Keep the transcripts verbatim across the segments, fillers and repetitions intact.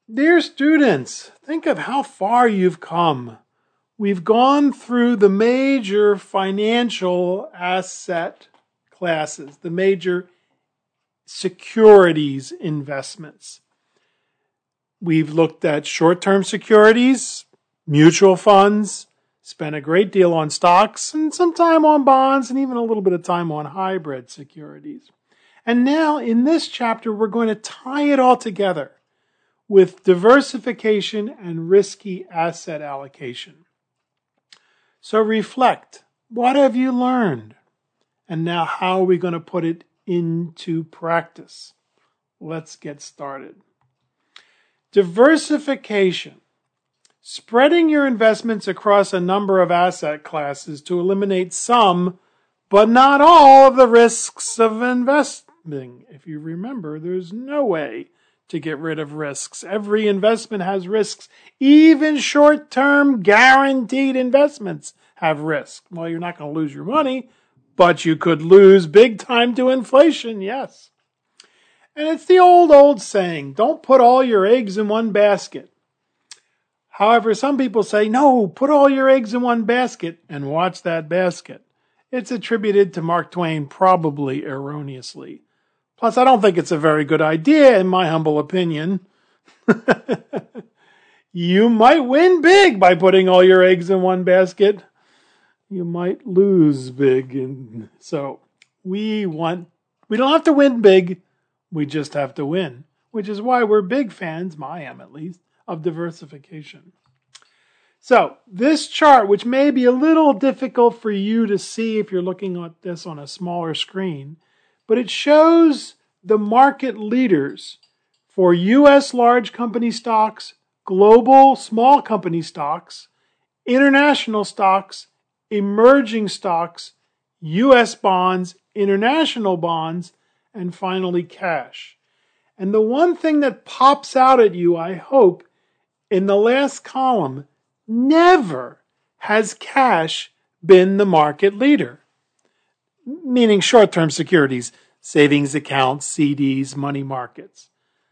Dear students, think of how far you've come. We've gone through the major financial asset classes, the major securities investments. We've looked at short-term securities, mutual funds, spent a great deal on stocks, and some time on bonds, and even a little bit of time on hybrid securities. And now, in this chapter, we're going to tie it all together with diversification and risky asset allocation. So reflect. What have you learned? And now how are we going to put it into practice? Let's get started. Diversification. Spreading your investments across a number of asset classes to eliminate some, but not all, of the risks of investing. If you remember, there's no way to get rid of risks. Every investment has risks. Even short-term guaranteed investments have risks. Well, you're not going to lose your money, but you could lose big time to inflation, yes. And it's the old, old saying, don't put all your eggs in one basket. However, some people say, no, put all your eggs in one basket and watch that basket. It's attributed to Mark Twain, probably erroneously. Plus, I don't think it's a very good idea, in my humble opinion. You might win big by putting all your eggs in one basket. You might lose big. And so we want, we don't have to win big. We just have to win, which is why we're big fans, I am at least, of diversification. So this chart, which may be a little difficult for you to see if you're looking at this on a smaller screen, but it shows the market leaders for U S large company stocks, global small company stocks, international stocks, emerging stocks, U S bonds, international bonds, and finally cash. And the one thing that pops out at you, I hope, in the last column, never has cash been the market leader. Meaning short-term securities, savings accounts, C Ds, money markets.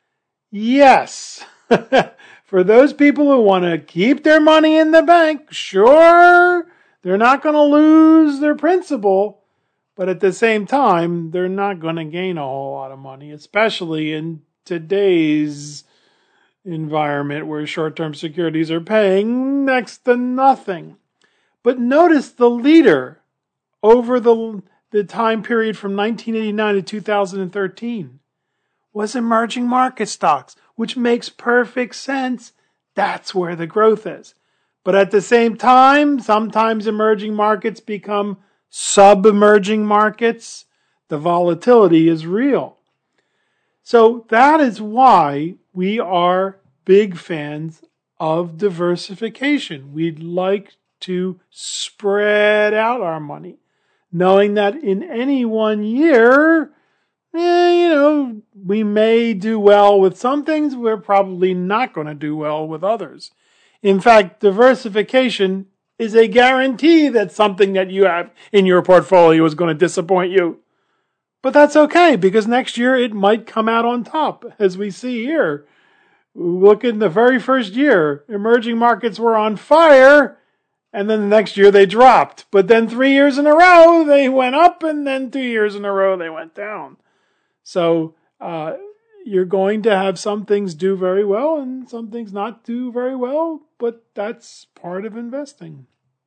Yes, for those people who want to keep their money in the bank, sure, they're not going to lose their principal, but at the same time, they're not going to gain a whole lot of money, especially in today's environment where short-term securities are paying next to nothing. But notice the leader over the the time period from nineteen eighty-nine to two thousand thirteen was emerging market stocks, which makes perfect sense. That's where the growth is. But at the same time, sometimes emerging markets become sub-emerging markets. The volatility is real. So that is why we are big fans of diversification. We'd like to spread out our money, knowing that in any one year, eh, you know, we may do well with some things, we're probably not going to do well with others. In fact, diversification is a guarantee that something that you have in your portfolio is going to disappoint you. But that's okay, because next year it might come out on top, as we see here. Look in the very first year, emerging markets were on fire, and then the next year they dropped. But then three years in a row, they went up, and then two years in a row, they went down. So uh, you're going to have some things do very well and some things not do very well, but that's part of investing.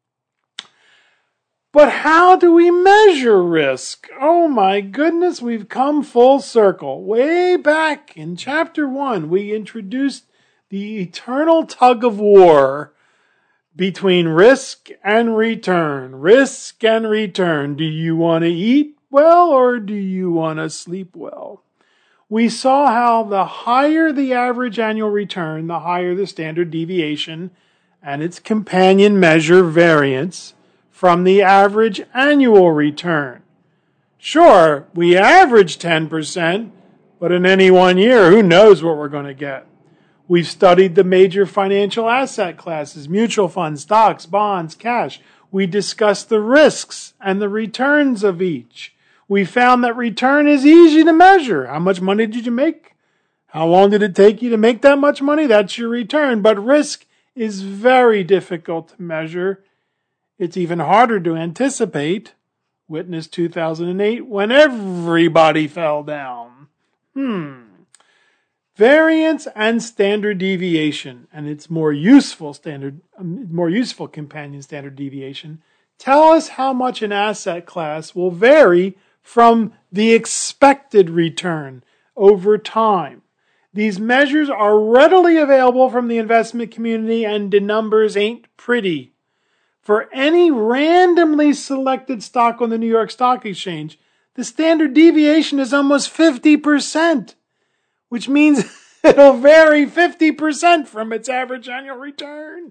But how do we measure risk? Oh my goodness, we've come full circle. Way back in chapter one, we introduced the eternal tug of war between risk and return. Risk and return. Do you want to eat well or do you want to sleep well? We saw how the higher the average annual return, the higher the standard deviation and its companion measure variance from the average annual return. Sure, we average ten percent, but in any one year, who knows what we're going to get? We've studied the major financial asset classes, mutual funds, stocks, bonds, cash. We discussed the risks and the returns of each. We found that return is easy to measure. How much money did you make? How long did it take you to make that much money? That's your return. But risk is very difficult to measure. It's even harder to anticipate. Witness two thousand eight when everybody fell down. Hmm. Variance and standard deviation, and its more useful standard, more useful companion standard deviation, tell us how much an asset class will vary from the expected return over time. These measures are readily available from the investment community, and the numbers ain't pretty. For any randomly selected stock on the New York Stock Exchange, the standard deviation is almost fifty percent, which means it'll vary fifty percent from its average annual return.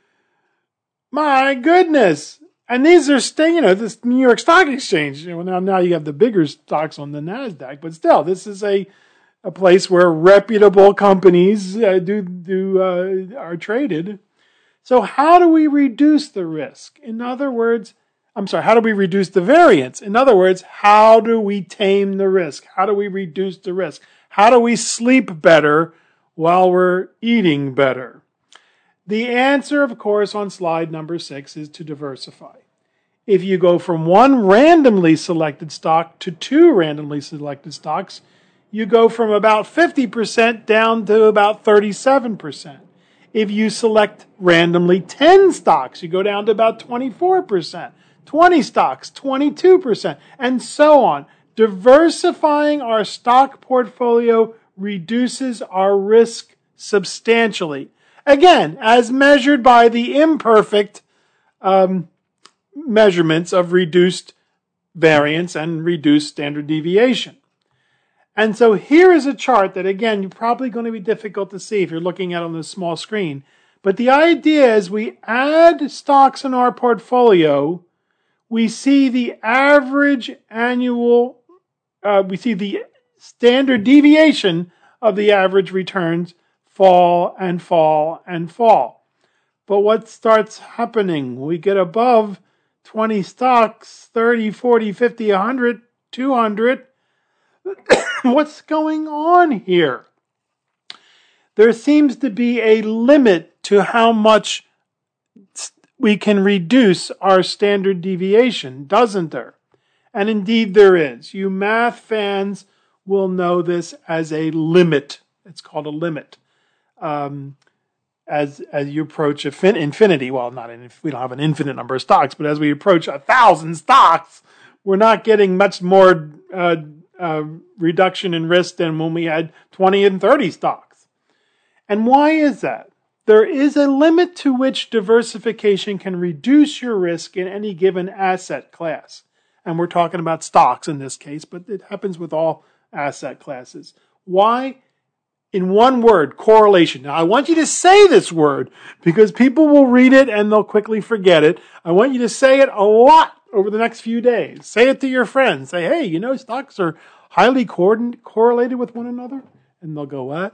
My goodness. And these are, st- you know, this New York Stock Exchange. You know, now, now you have the bigger stocks on the NASDAQ, but still, this is a, a place where reputable companies uh, do, do, uh, are traded. So how do we reduce the risk? In other words, I'm sorry, how do we reduce the variance? In other words, how do we tame the risk? How do we reduce the risk? How do we sleep better while we're eating better? The answer, of course, on slide number six is to diversify. If you go from one randomly selected stock to two randomly selected stocks, you go from about fifty percent down to about thirty-seven percent. If you select randomly ten stocks, you go down to about twenty-four percent. twenty stocks, twenty-two percent, and so on. Diversifying our stock portfolio reduces our risk substantially. Again, as measured by the imperfect um, measurements of reduced variance and reduced standard deviation. And so here is a chart that, again, you're probably going to be difficult to see if you're looking at it on this small screen. But the idea is we add stocks in our portfolio, we see the average annual, uh, we see the standard deviation of the average returns fall and fall and fall. But what starts happening? We get above twenty stocks, thirty, forty, fifty, one hundred, two hundred. What's going on here? There seems to be a limit to how much we can reduce our standard deviation, doesn't there? And indeed there is. You math fans will know this as a limit. It's called a limit. Um, as as you approach infinity, well, not in, we don't have an infinite number of stocks, but as we approach a thousand stocks, we're not getting much more uh, uh, reduction in risk than when we had twenty and thirty stocks. And why is that? There is a limit to which diversification can reduce your risk in any given asset class. And we're talking about stocks in this case, but it happens with all asset classes. Why? In one word, correlation. Now, I want you to say this word because people will read it and they'll quickly forget it. I want you to say it a lot over the next few days. Say it to your friends. Say, hey, you know, stocks are highly correlated with one another. And they'll go, what?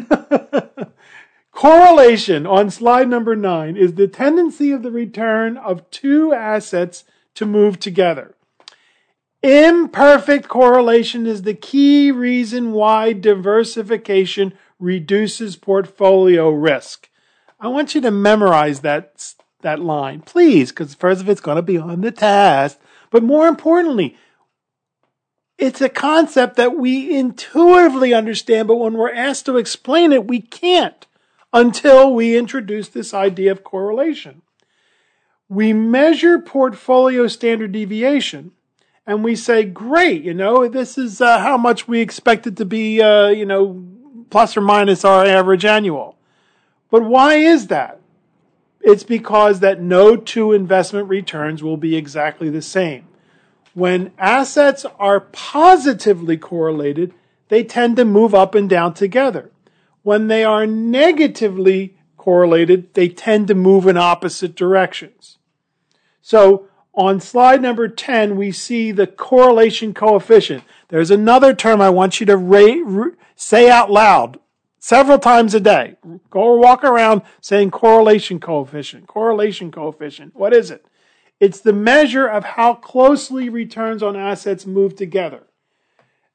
Correlation on slide number nine is the tendency of the return of two assets to move together. Imperfect correlation is the key reason why diversification reduces portfolio risk. I want you to memorize that, that line, please, because first of it's going to be on the test. But more importantly, it's a concept that we intuitively understand, but when we're asked to explain it, we can't until we introduce this idea of correlation. We measure portfolio standard deviation, and we say, great, you know, this is uh, how much we expect it to be, uh, you know, plus or minus our average annual. But why is that? It's because that no two investment returns will be exactly the same. When assets are positively correlated, they tend to move up and down together. When they are negatively correlated, they tend to move in opposite directions. So on slide number ten, we see the correlation coefficient. There's another term I want you to ra- ra- say out loud several times a day. Go walk around saying correlation coefficient, correlation coefficient. What is it? It's the measure of how closely returns on assets move together.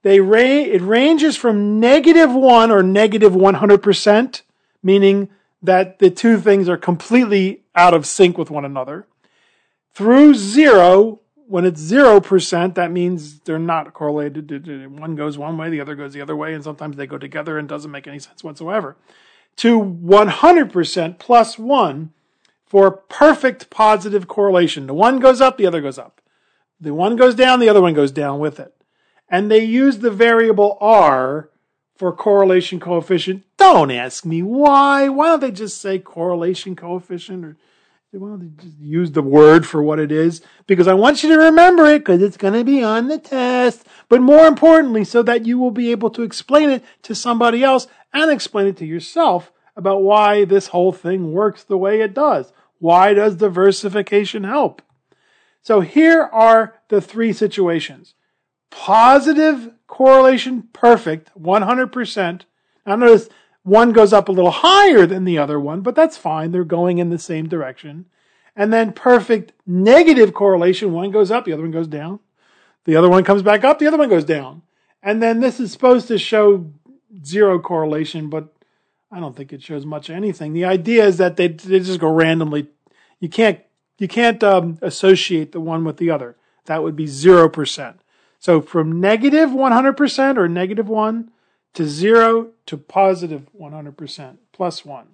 They ra- it ranges from negative one or negative one hundred percent, meaning that the two things are completely out of sync with one another, through zero. When it's zero percent, that means they're not correlated. One goes one way, the other goes the other way, and sometimes they go together and it doesn't make any sense whatsoever. To one hundred percent plus one for perfect positive correlation. The one goes up, the other goes up. The one goes down, the other one goes down with it. And they use the variable R for correlation coefficient. Don't ask me why. Why don't they just say correlation coefficient, or why don't they just use the word for what it is? Because I want you to remember it, because it's going to be on the test. But more importantly, so that you will be able to explain it to somebody else and explain it to yourself about why this whole thing works the way it does. Why does diversification help? So here are the three situations. Positive correlation, perfect, one hundred percent. Now notice one goes up a little higher than the other one, but that's fine. They're going in the same direction. And then perfect negative correlation, one goes up, the other one goes down. The other one comes back up, the other one goes down. And then this is supposed to show zero correlation, but I don't think it shows much of anything. The idea is that they, they just go randomly. You can't, you can't um, associate the one with the other. That would be zero percent. So from negative one hundred percent or negative one to zero to positive one hundred percent plus one.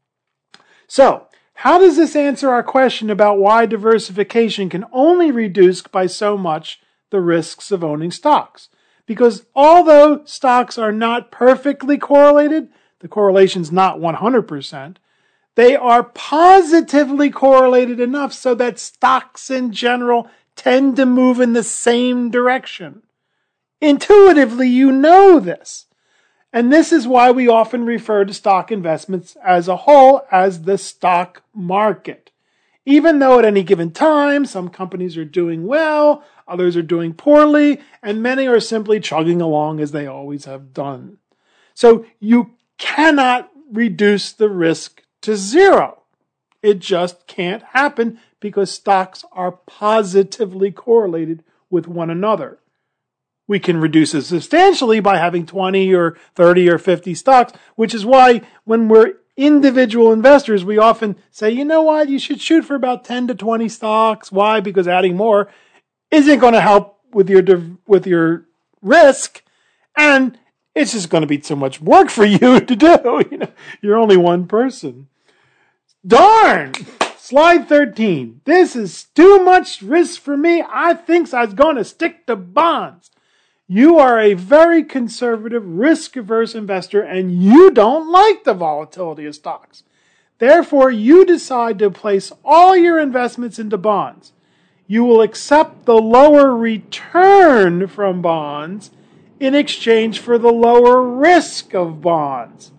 So how does this answer our question about why diversification can only reduce by so much the risks of owning stocks? Because although stocks are not perfectly correlated, the correlation's not one hundred percent, they are positively correlated enough so that stocks in general tend to move in the same direction. Intuitively, you know this. And this is why we often refer to stock investments as a whole as the stock market. Even though at any given time, some companies are doing well, others are doing poorly, and many are simply chugging along as they always have done. So you cannot reduce the risk to zero. It just can't happen because stocks are positively correlated with one another. We can reduce it substantially by having twenty or thirty or fifty stocks, which is why when we're individual investors, we often say, you know what, you should shoot for about ten to twenty stocks. Why? Because adding more isn't going to help with your with your risk, and it's just going to be too much work for you to do. You know, you're only one person. Darn! Slide thirteen. This is too much risk for me. I think I was going to stick to bonds. You are a very conservative, risk-averse investor, and you don't like the volatility of stocks. Therefore, you decide to place all your investments into bonds. You will accept the lower return from bonds in exchange for the lower risk of bonds.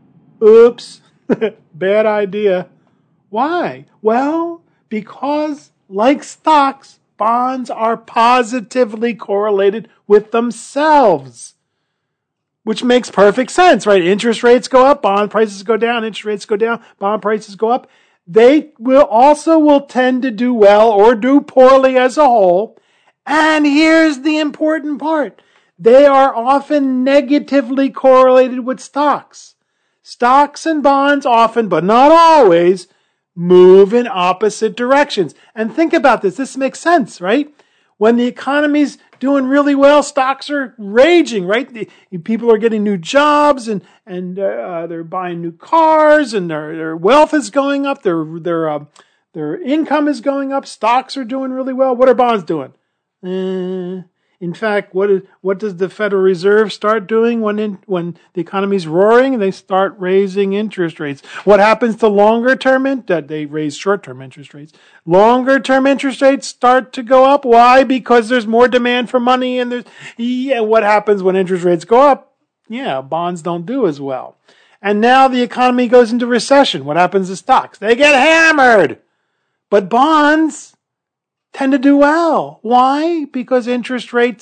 Oops, bad idea. Why? Well, because like stocks, bonds are positively correlated with themselves, which makes perfect sense, right? Interest rates go up, bond prices go down, interest rates go down, bond prices go up. They will also will tend to do well or do poorly as a whole. And here's the important part. They are often negatively correlated with stocks. Stocks and bonds often, but not always, move in opposite directions. And think about this. This makes sense, right? When the economy's doing really well, stocks are raging, right? The, people are getting new jobs and and uh, they're buying new cars and their their wealth is going up. Their their uh, their income is going up. Stocks are doing really well. What are bonds doing? Uh, in fact, what is what does the Federal Reserve start doing when in, when the economy's roaring? They start raising interest rates. What happens to longer term? In, that they raise short term interest rates. Longer term interest rates start to go up. Why? Because there's more demand for money, and there's yeah. What happens when interest rates go up? Yeah, bonds don't do as well. And now the economy goes into recession. What happens to stocks? They get hammered. But bonds tend to do well. Why? Because interest rates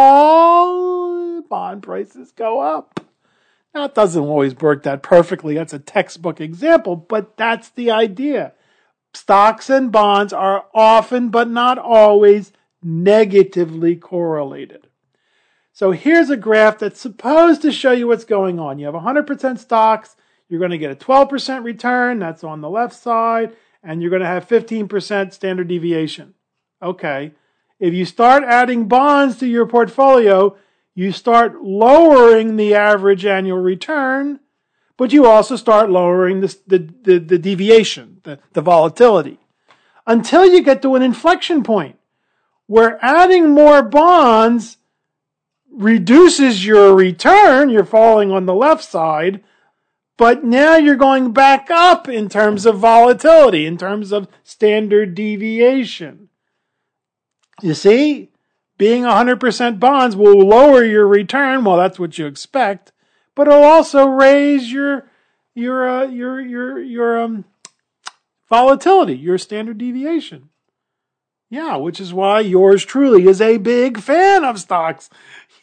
fall, bond prices go up. Now, it doesn't always work that perfectly. That's a textbook example, but that's the idea. Stocks and bonds are often, but not always, negatively correlated. So here's a graph that's supposed to show you what's going on. You have one hundred percent stocks. You're going to get a twelve percent return. That's on the left side. And you're going to have fifteen percent standard deviation. Okay. If you start adding bonds to your portfolio, you start lowering the average annual return, but you also start lowering the, the, the, the deviation, the, the volatility, until you get to an inflection point where adding more bonds reduces your return. You're falling on the left side, but now you're going back up in terms of volatility, in terms of standard deviation. You see, being one hundred percent bonds will lower your return. Well, that's what you expect, but it'll also raise your your uh, your your your um volatility, your standard deviation. Yeah, which is why yours truly is a big fan of stocks.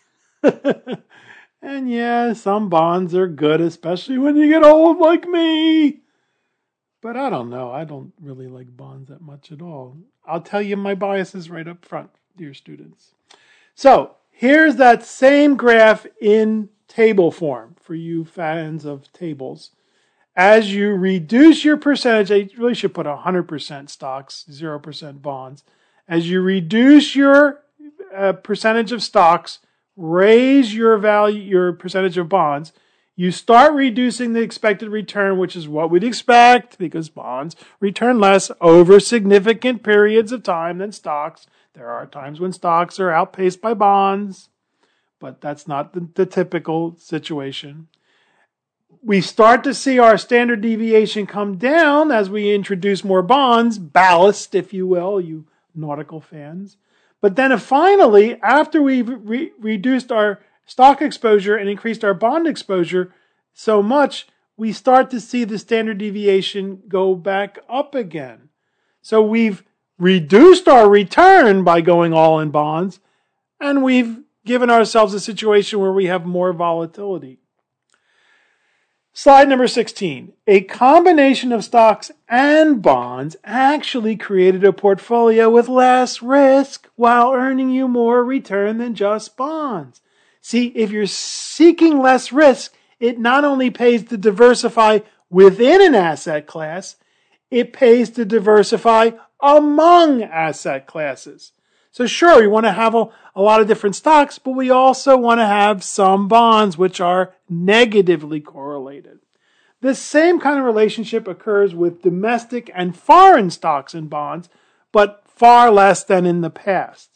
And yeah, some bonds are good, especially when you get old like me. But I don't know. I don't really like bonds that much at all. I'll tell you my biases right up front, dear students. So here's that same graph in table form for you fans of tables. As you reduce your percentage, I really should put one hundred percent stocks, zero percent bonds. As you reduce your uh, percentage of stocks, raise your value, your percentage of bonds, you start reducing the expected return, which is what we'd expect because bonds return less over significant periods of time than stocks. There are times when stocks are outpaced by bonds, but that's not the, the typical situation. We start to see our standard deviation come down as we introduce more bonds, ballast, if you will, you nautical fans. But then finally, after we've re- reduced our stock exposure and increased our bond exposure so much, we start to see the standard deviation go back up again. So we've reduced our return by going all in bonds, and we've given ourselves a situation where we have more volatility. Slide number sixteen. A combination of stocks and bonds actually created a portfolio with less risk while earning you more return than just bonds. See, if you're seeking less risk, it not only pays to diversify within an asset class, it pays to diversify among asset classes. So sure, we want to have a, a lot of different stocks, but we also want to have some bonds which are negatively correlated. This same kind of relationship occurs with domestic and foreign stocks and bonds, but far less than in the past.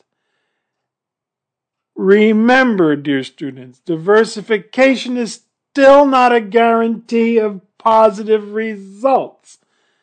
Remember, dear students, diversification is still not a guarantee of positive results.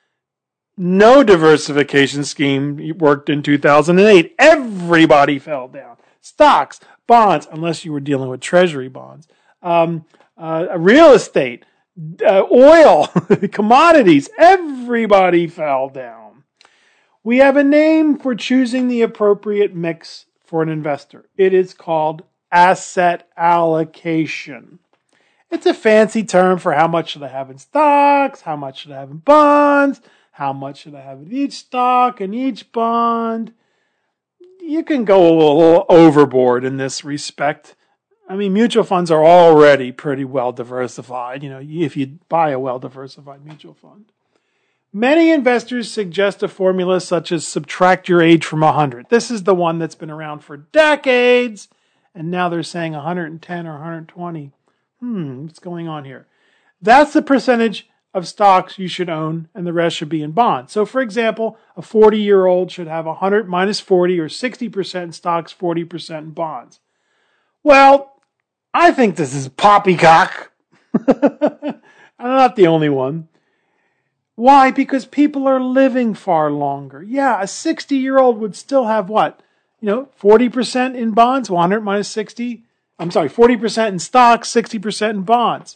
No diversification scheme worked in two thousand eight. Everybody fell down. Stocks, bonds, unless you were dealing with treasury bonds, um, uh, real estate, uh, oil, commodities, everybody fell down. We have a name for choosing the appropriate mix for an investor. It is called asset allocation. It's a fancy term for how much should I have in stocks, how much should I have in bonds, how much should I have in each stock and each bond. You can go a little overboard in this respect. I mean, mutual funds are already pretty well diversified, you know, if you buy a well-diversified mutual fund. Many investors suggest a formula such as subtract your age from one hundred. This is the one that's been around for decades, and now they're saying one hundred ten or one hundred twenty. Hmm, what's going on here? That's the percentage of stocks you should own, and the rest should be in bonds. So, for example, a forty-year-old should have one hundred minus forty, or sixty percent in stocks, forty percent in bonds. Well, I think this is poppycock. I'm not the only one. Why? Because people are living far longer. Yeah, a sixty-year-old would still have what? You know, forty percent in bonds, one hundred minus sixty. I'm sorry, forty percent in stocks, sixty percent in bonds.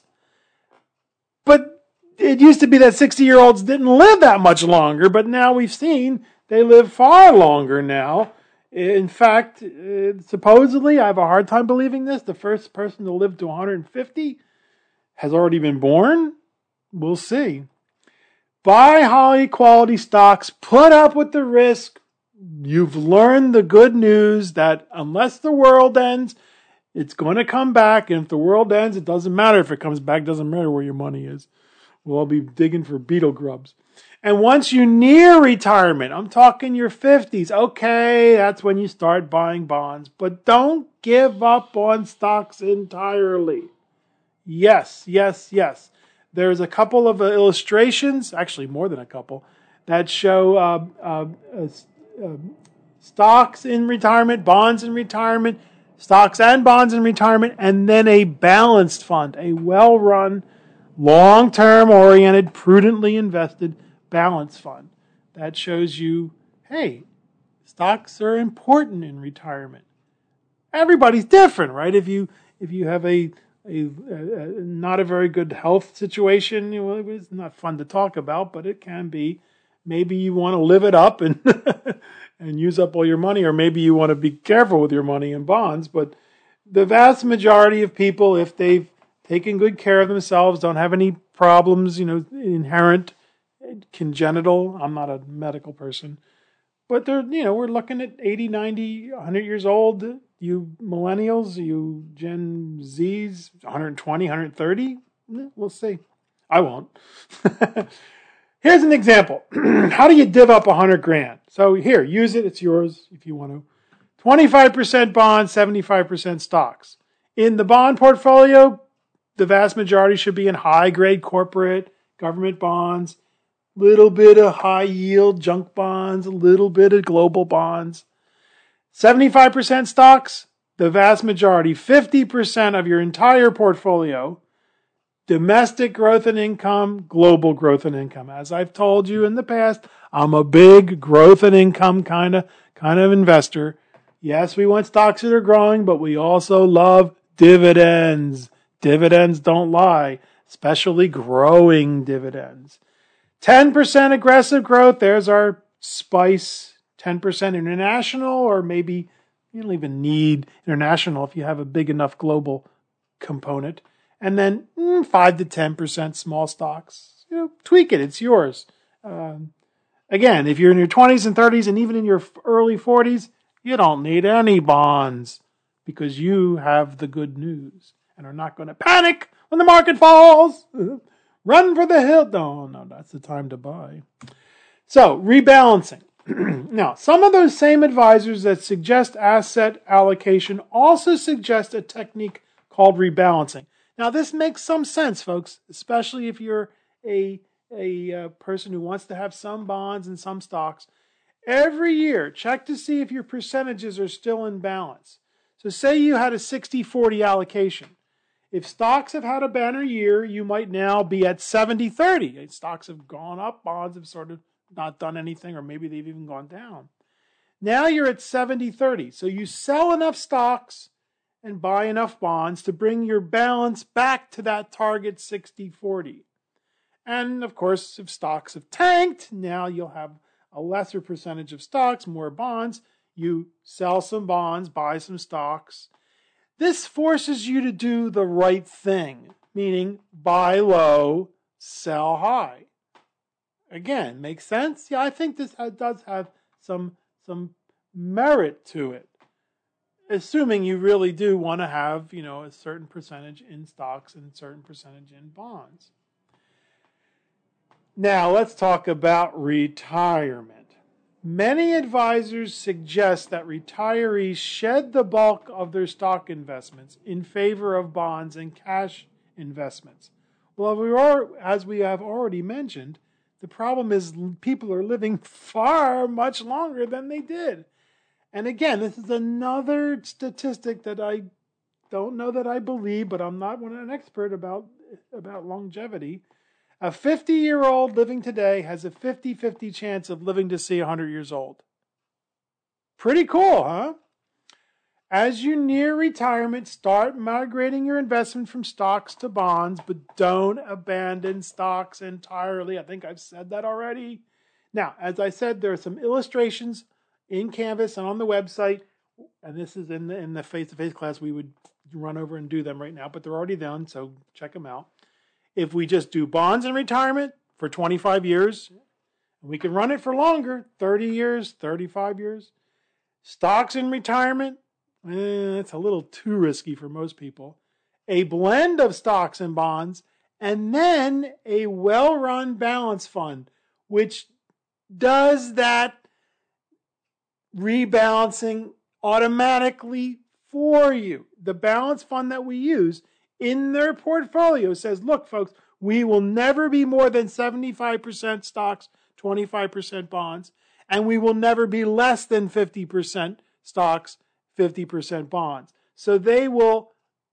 But it used to be that sixty-year-olds didn't live that much longer, but now we've seen they live far longer now. In fact, uh, supposedly, I have a hard time believing this, the first person to live to one hundred fifty has already been born. We'll see. Buy high quality stocks, put up with the risk. You've learned the good news that unless the world ends, It's going to come back, and if the world ends, it doesn't matter if it comes back. It doesn't matter where your money is. We'll all be digging for beetle grubs. And once you near retirement, I'm talking your fifties, okay, that's when you start buying bonds. But don't give up on stocks entirely. Yes, yes, yes. There's a couple of uh, illustrations, actually more than a couple, that show uh, uh, uh, uh, stocks in retirement, bonds in retirement, stocks and bonds in retirement, and then a balanced fund, a well-run, long-term oriented, prudently invested balanced fund. That shows you, hey, stocks are important in retirement. Everybody's different, right? If you if you have a a, a not a very good health situation, you know, it's not fun to talk about, but it can be. Maybe you want to live it up and and use up all your money, or maybe you want to be careful with your money in bonds. But the vast majority of people, if they've taken good care of themselves, don't have any problems, you know, inherent, congenital. I'm not a medical person, but they're, you know, we're looking at eighty, ninety, one hundred years old. You millennials, you Gen Zs, one hundred twenty, one hundred thirty. We'll see. I won't. Here's an example. How do you div up a hundred grand? So here, use it. It's yours if you want to. twenty-five percent bonds, seventy-five percent stocks. In the bond portfolio, the vast majority should be in high-grade corporate, government bonds, little bit of high-yield junk bonds, a little bit of global bonds. seventy-five percent stocks, the vast majority, fifty percent of your entire portfolio, domestic growth and income, global growth and income. As I've told you in the past, I'm a big growth and income kind of kind of investor. Yes, we want stocks that are growing, but we also love dividends. Dividends don't lie, especially growing dividends. ten percent aggressive growth, there's our spice. ten percent international, or maybe you don't even need international if you have a big enough global component. And then mm, five to ten percent small stocks. You know, tweak it. It's yours. Um, again, if you're in your twenties and thirties and even in your early forties, you don't need any bonds because you have the good news and are not going to panic when the market falls. Run for the hill. No, no, that's the time to buy. So, rebalancing. Now, some of those same advisors that suggest asset allocation also suggest a technique called rebalancing. Now, this makes some sense, folks, especially if you're a, a uh, person who wants to have some bonds and some stocks. Every year, check to see if your percentages are still in balance. So say you had a sixty forty allocation. If stocks have had a banner year, you might now be at seventy thirty. Stocks have gone up, bonds have sort of not done anything, or maybe they've even gone down. Now you're at seventy thirty. So you sell enough stocks and buy enough bonds to bring your balance back to that target sixty forty. And of course, if stocks have tanked, now you'll have a lesser percentage of stocks, more bonds. You sell some bonds, buy some stocks. This forces you to do the right thing, meaning buy low, sell high. Again, makes sense? Yeah, I think this does have some, some merit to it. Assuming you really do want to have, you know, a certain percentage in stocks and a certain percentage in bonds. Now, let's talk about retirement. Many advisors suggest that retirees shed the bulk of their stock investments in favor of bonds and cash investments. Well, we are, as we have already mentioned, the problem is people are living far much longer than they did. And again, this is another statistic that I don't know that I believe, but I'm not an expert about, about longevity. A fifty-year-old living today has a fifty-fifty chance of living to see one hundred years old. Pretty cool, huh? As you near retirement, start migrating your investment from stocks to bonds, but don't abandon stocks entirely. I think I've said that already. Now, as I said, there are some illustrations in Canvas and on the website, and this is in the, in the face-to-face class. We would run over and do them right now, but they're already done, so check them out. If we just do bonds in retirement for twenty-five years, we can run it for longer, thirty years, thirty-five years. Stocks in retirement, Eh, it's a little too risky for most people. A blend of stocks and bonds, and then a well-run balance fund, which does that rebalancing automatically for you. The balance fund that we use in their portfolio says, look, folks, we will never be more than seventy-five percent stocks, twenty-five percent bonds, and we will never be less than fifty percent stocks, fifty percent bonds. So they will,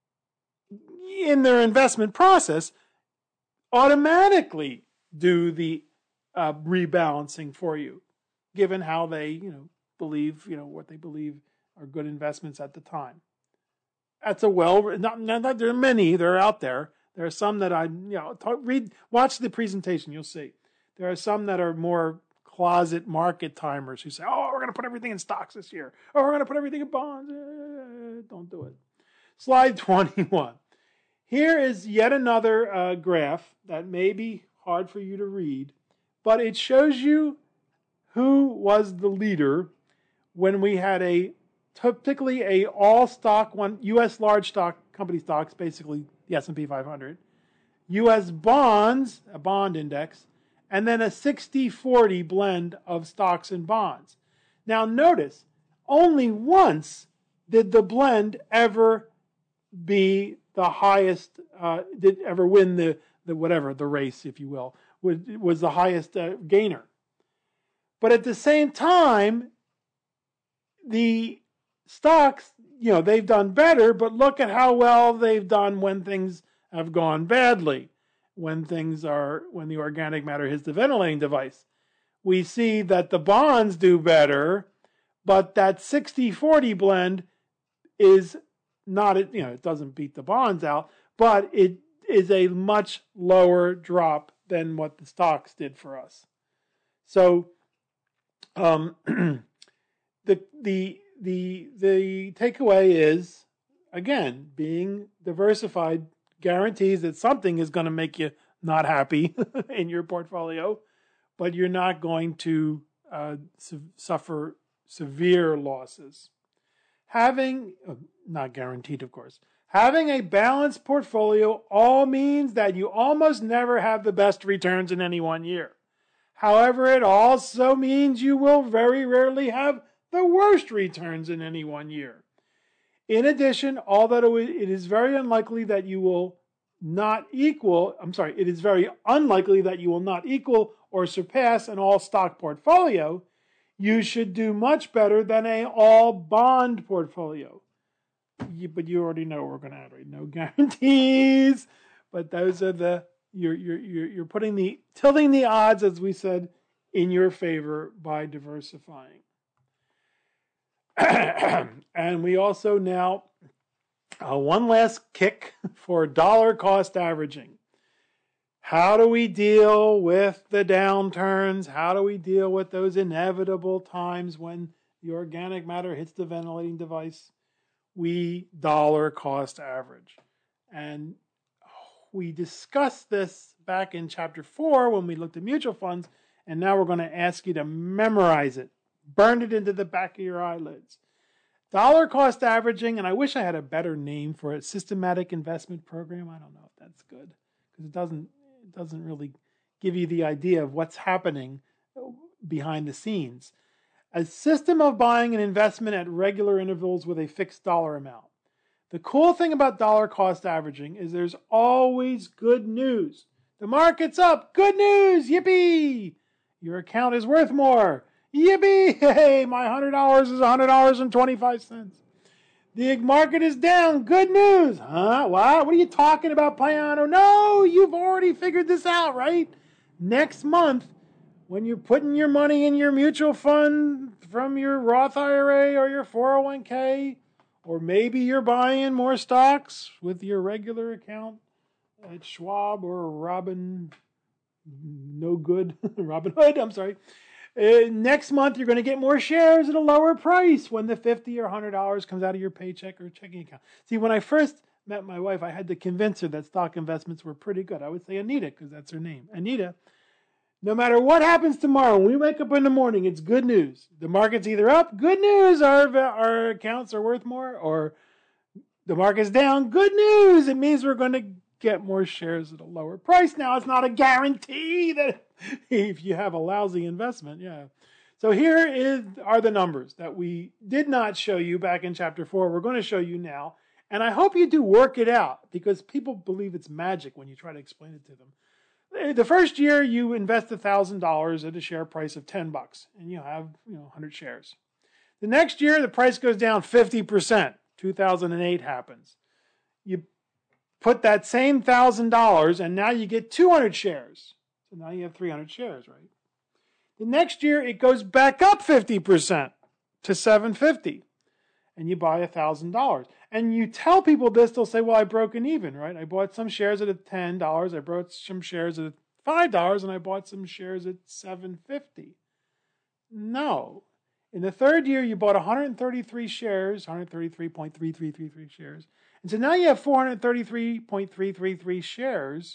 in their investment process, automatically do the uh, rebalancing for you, given how they, you know, believe, you know, what they believe are good investments at the time. That's a well, not, not, there are many, they're out there. There are some that I, you know, talk, read, watch the presentation, you'll see. There are some that are more closet market timers who say, oh, we're going to put everything in stocks this year. Oh, we're going to put everything in bonds. Uh, don't do it. Slide twenty-one. Here is yet another uh, graph that may be hard for you to read, but it shows you who was the leader when we had a typically a all stock one U S large stock company stocks, basically the S and P five hundred, U S bonds, a bond index, and then a sixty forty blend of stocks and bonds. Now notice, only once did the blend ever be the highest, uh, did ever win the, the whatever, the race, if you will, was, was the highest uh, gainer. But at the same time, the stocks, you know, they've done better, but look at how well they've done when things have gone badly. When things are, when the organic matter hits the ventilating device. We see that the bonds do better, but that sixty forty blend is not, you know, it doesn't beat the bonds out, but it is a much lower drop than what the stocks did for us. So, um, the, the, the, the takeaway is, again, being diversified guarantees that something is going to make you not happy in your portfolio, but you're not going to uh, su- suffer severe losses. Having, uh, not guaranteed, of course, having a balanced portfolio all means that you almost never have the best returns in any one year. However, it also means you will very rarely have the worst returns in any one year. In addition, although it is very unlikely that you will not equal, I'm sorry, it is very unlikely that you will not equal or surpass an all-stock portfolio, you should do much better than an all-bond portfolio. You, but you already know we're going to add, right? No guarantees, but those are the, you're, you're, you're, you're putting the, tilting the odds, as we said, in your favor by diversifying. And we also now, uh, one last kick for dollar cost averaging. How do we deal with the downturns? How do we deal with those inevitable times when the organic matter hits the ventilating device? We dollar cost average. And we discussed this back in chapter four when we looked at mutual funds, and now we're going to ask you to memorize it. Burn it into the back of your eyelids. Dollar cost averaging, and I wish I had a better name for it, systematic investment program. I don't know if that's good because it doesn't, it doesn't really give you the idea of what's happening behind the scenes. A system of buying an investment at regular intervals with a fixed dollar amount. The cool thing about dollar cost averaging is there's always good news. The market's up. Good news. Yippee. Your account is worth more. Yippee! Hey, my one hundred dollars is one hundred dollars and twenty-five cents. The market is down. Good news. Huh? What? What are you talking about, Payano? No, you've already figured this out, right? Next month, when you're putting your money in your mutual fund from your Roth I R A or your four oh one k, or maybe you're buying more stocks with your regular account at Schwab or Robin, no good, Robin Hood, I'm sorry. Uh, next month, you're going to get more shares at a lower price when the fifty dollars or one hundred dollars comes out of your paycheck or checking account. See, when I first met my wife, I had to convince her that stock investments were pretty good. I would say Anita, because that's her name. Anita, No matter what happens tomorrow, when we wake up in the morning, it's good news. The market's either up, good news, our, our accounts are worth more, or the market's down, good news. It means we're going to get more shares at a lower price. Now, it's not a guarantee that if you have a lousy investment, yeah. So here is, are the numbers that we did not show you back in chapter four. We're going to show you now. And I hope you do work it out, because people believe it's magic when you try to explain it to them. The first year you invest one thousand dollars at a share price of ten bucks, and you have, you know, one hundred shares. The next year the price goes down fifty percent. two thousand eight happens. You put that same one thousand dollars and now you get two hundred shares. So now you have three hundred shares, right? The next year it goes back up fifty percent to seven hundred fifty dollars. And you buy one thousand dollars. And you tell people this, they'll say, well, I broke an even, right? I bought some shares at ten dollars, I bought some shares at five dollars, and I bought some shares at seven hundred fifty dollars. No. In the third year, you bought one hundred thirty-three shares, one hundred thirty-three point three three three three shares. And so now you have four hundred thirty-three point three three three shares,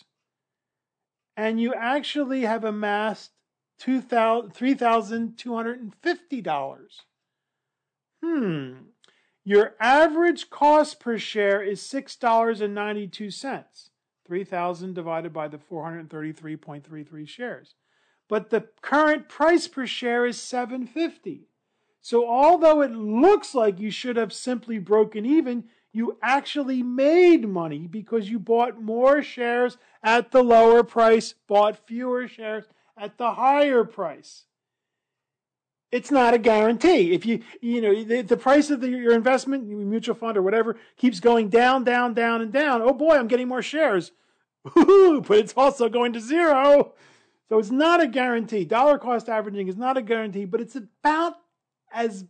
and you actually have amassed three thousand two hundred fifty dollars. Hmm. Your average cost per share is six dollars and ninety-two cents. three thousand divided by the four hundred thirty-three point three three shares. But the current price per share is seven hundred fifty dollars. So although it looks like you should have simply broken even, you actually made money because you bought more shares at the lower price, bought fewer shares at the higher price. It's not a guarantee. If you, you know, the, the price of the, your investment, your mutual fund or whatever, keeps going down, down, down, and down. Oh boy, I'm getting more shares. Woo-hoo, but it's also going to zero. So it's not a guarantee. Dollar cost averaging is not a guarantee, but it's about as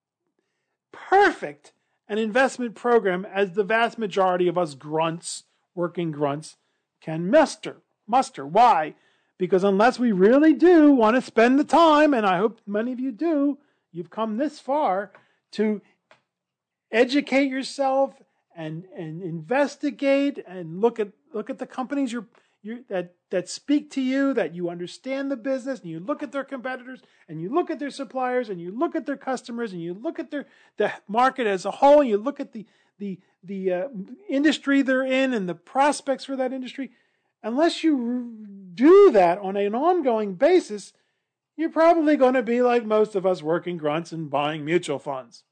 perfect an investment program as the vast majority of us grunts, working grunts, can muster. Muster. Why? Because unless we really do want to spend the time, and I hope many of you do, you've come this far to educate yourself and, and investigate and look at look at the companies you're, you're, that, that speak to you, that you understand the business, and you look at their competitors, and you look at their suppliers, and you look at their customers, and you look at their the market as a whole, and you look at the the the uh, industry they're in and the prospects for that industry. Unless you do that on an ongoing basis, you're probably going to be like most of us working grunts and buying mutual funds.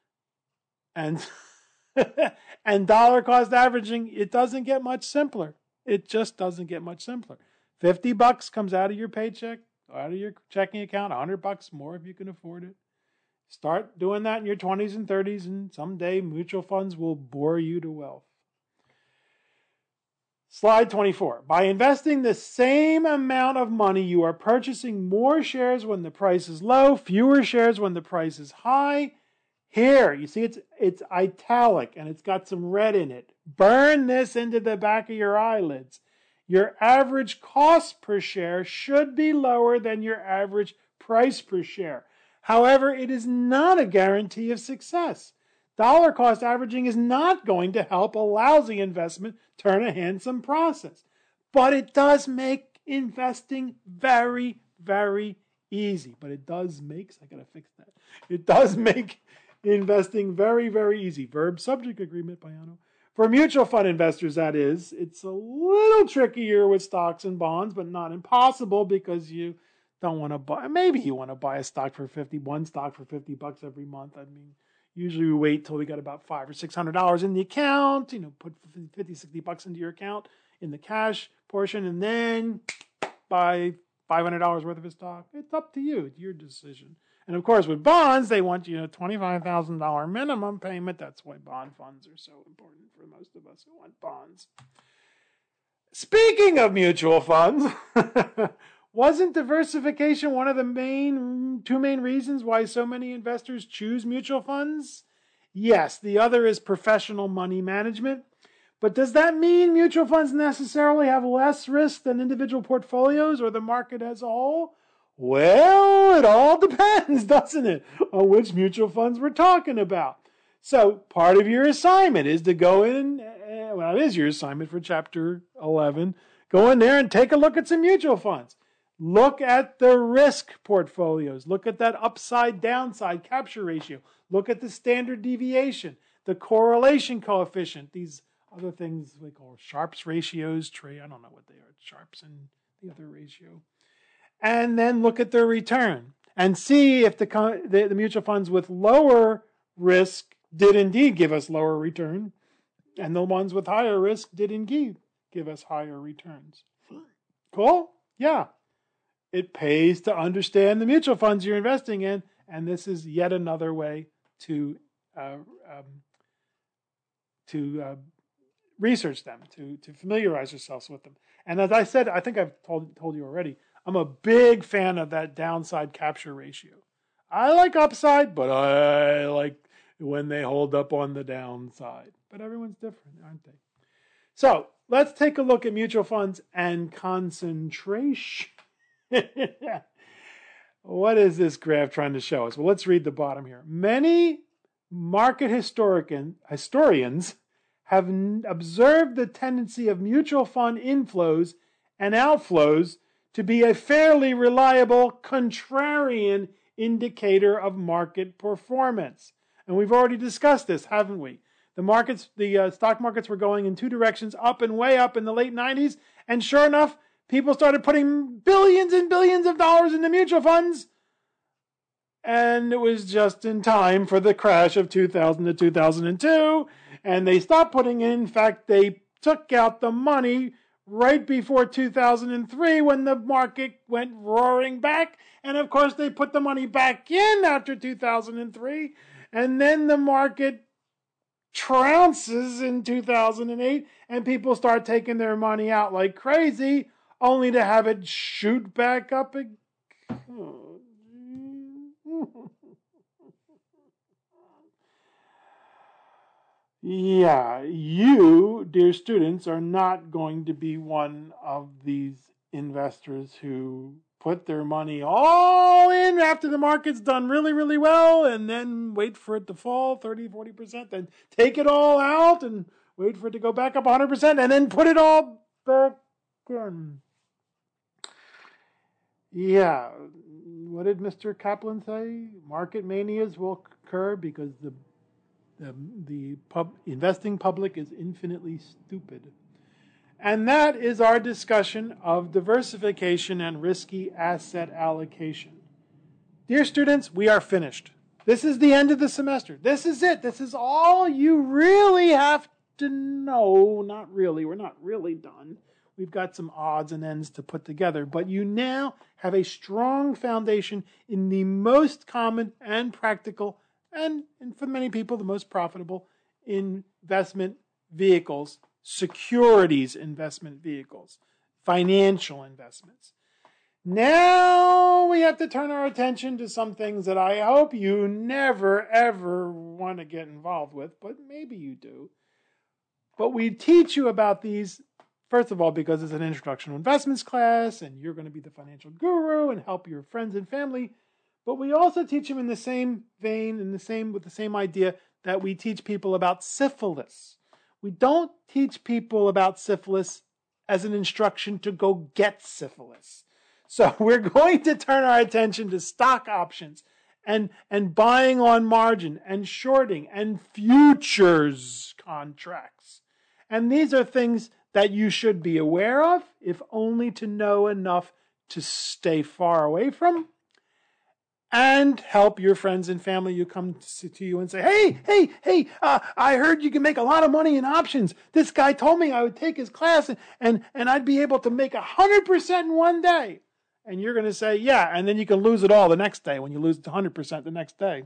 And and dollar cost averaging, it doesn't get much simpler. It just doesn't get much simpler. fifty bucks comes out of your paycheck, out of your checking account, one hundred bucks more if you can afford it. Start doing that in your twenties and thirties, and someday mutual funds will bore you to wealth. Slide twenty-four. By investing the same amount of money, you are purchasing more shares when the price is low, fewer shares when the price is high. Here, you see it's it's italic and it's got some red in it. Burn this into the back of your eyelids. Your average cost per share should be lower than your average price per share. However, it is not a guarantee of success. Dollar cost averaging is not going to help a lousy investment turn a handsome process. But it does make investing very, very easy. But it does make, I gotta fix that. It does make investing very, very easy. Verb subject agreement, Bayano. For mutual fund investors, that is, it's a little trickier with stocks and bonds, but not impossible because you don't want to buy, maybe you want to buy a stock for fifty, one stock for fifty bucks every month. I mean, usually we wait till we got about five or six hundred dollars in the account, you know, put fifty, sixty bucks into your account in the cash portion, and then buy five hundred dollars worth of a stock. It's up to you. It's your decision. And of course, with bonds, they want, you know, twenty-five thousand dollars minimum payment. That's why bond funds are so important for most of us who want bonds. Speaking of mutual funds, wasn't diversification one of the main, two main reasons why so many investors choose mutual funds? Yes, the other is professional money management. But does that mean mutual funds necessarily have less risk than individual portfolios or the market as a whole? Well, it all depends, doesn't it, on which mutual funds we're talking about. So part of your assignment is to go in, uh, well, it is your assignment for chapter eleven, go in there and take a look at some mutual funds. Look at the risk portfolios. Look at that upside downside capture ratio. Look at the standard deviation, the correlation coefficient, these other things we call Sharpe's ratios, Trey, I don't know what they are, Sharpe's and the other ratio. And then look at their return and see if the, the, the mutual funds with lower risk did indeed give us lower return, and the ones with higher risk did indeed give us higher returns. Cool? Yeah. It pays to understand the mutual funds you're investing in, and this is yet another way to uh, um, to uh, research them, to to familiarize yourselves with them. And as I said, I think I've told told you already, I'm a big fan of that downside capture ratio. I like upside, but I like when they hold up on the downside. But everyone's different, aren't they? So let's take a look at mutual funds and concentration. What is this graph trying to show us? Well, let's read the bottom here. Many market historian, historians have n- observed the tendency of mutual fund inflows and outflows to be a fairly reliable contrarian indicator of market performance. And we've already discussed this, haven't we? The markets, the uh, stock markets were going in two directions, up and way up in the late nineties. And sure enough, people started putting billions and billions of dollars into mutual funds. And it was just in time for the crash of two thousand to two thousand two. And they stopped putting in. In fact, they took out the money right before two thousand three when the market went roaring back. And of course, they put the money back in after two thousand three. And then the market trounces in two thousand eight and people start taking their money out like crazy, only to have it shoot back up again. Yeah, you, dear students, are not going to be one of these investors who put their money all in after the market's done really, really well and then wait for it to fall thirty, forty percent, then take it all out and wait for it to go back up one hundred percent and then put it all back in. Yeah, what did Mister Kaplan say? Market manias will occur because the the, the pub, investing public is infinitely stupid. And that is our discussion of diversification and risky asset allocation. Dear students, we are finished. This is the end of the semester. This is it. This is all you really have to know. Not really. We're not really done. We've got some odds and ends to put together, but you now have a strong foundation in the most common and practical and, and for many people, the most profitable investment vehicles, securities investment vehicles, financial investments. Now we have to turn our attention to some things that I hope you never, ever want to get involved with, but maybe you do. But we teach you about these, first of all, because it's an introduction to investments class, and you're going to be the financial guru and help your friends and family. But we also teach them in the same vein, in the same with the same idea that we teach people about syphilis. We don't teach people about syphilis as an instruction to go get syphilis. So we're going to turn our attention to stock options and, and buying on margin and shorting and futures contracts. And these are things that you should be aware of, if only to know enough to stay far away from, and help your friends and family who come to you and say, hey, hey, hey, uh, I heard you can make a lot of money in options. This guy told me I would take his class and, and, and I'd be able to make one hundred percent in one day. And you're going to say, yeah, and then you can lose it all the next day when you lose one hundred percent the next day.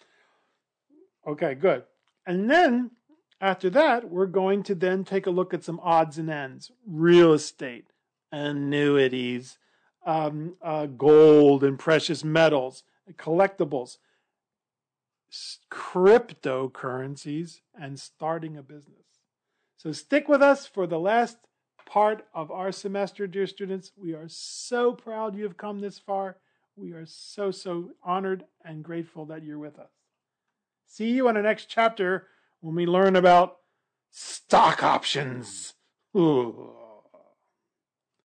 Okay, good. And then after that, we're going to then take a look at some odds and ends. Real estate, annuities, um, uh, gold and precious metals, collectibles, cryptocurrencies, and starting a business. So stick with us for the last part of our semester, dear students. We are so proud you have come this far. We are so, so honored and grateful that you're with us. See you on the next chapter when we learn about stock options. Ooh.